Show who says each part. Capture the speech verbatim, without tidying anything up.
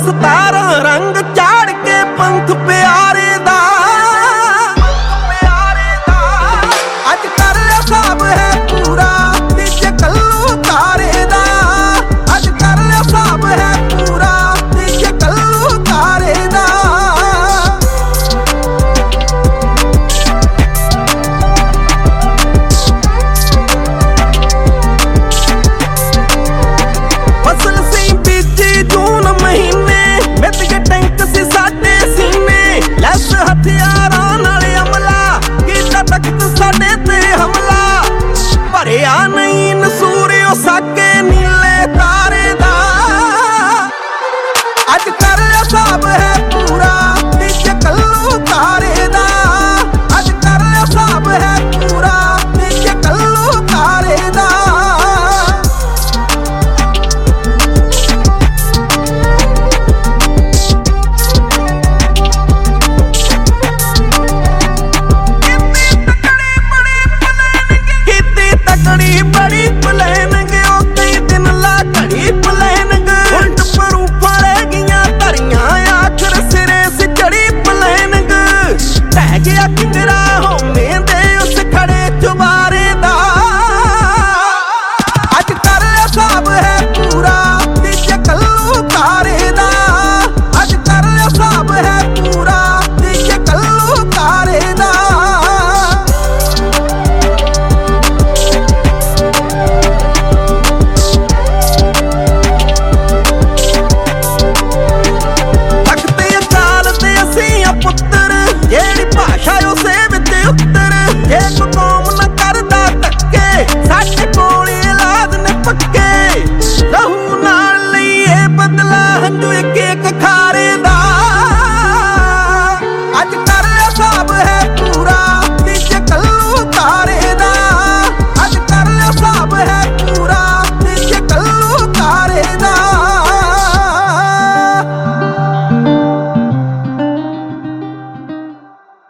Speaker 1: सतारा रंग चाड़ के पंथ प्यारे दा अज कर लिया साब है पूरा तीजे कल्लू तारे दा अज कर लिया साब है पूरा तीजे कल्लू तारे दा फसल सी बीजी जून महीने मित के टैंक सी साडे सीने लैस हथियारां नाल अमला कीता तख्त साडे ते हमला भरिया नहीं नसूरियो साके नीले तारे दा अज कर लिया साब है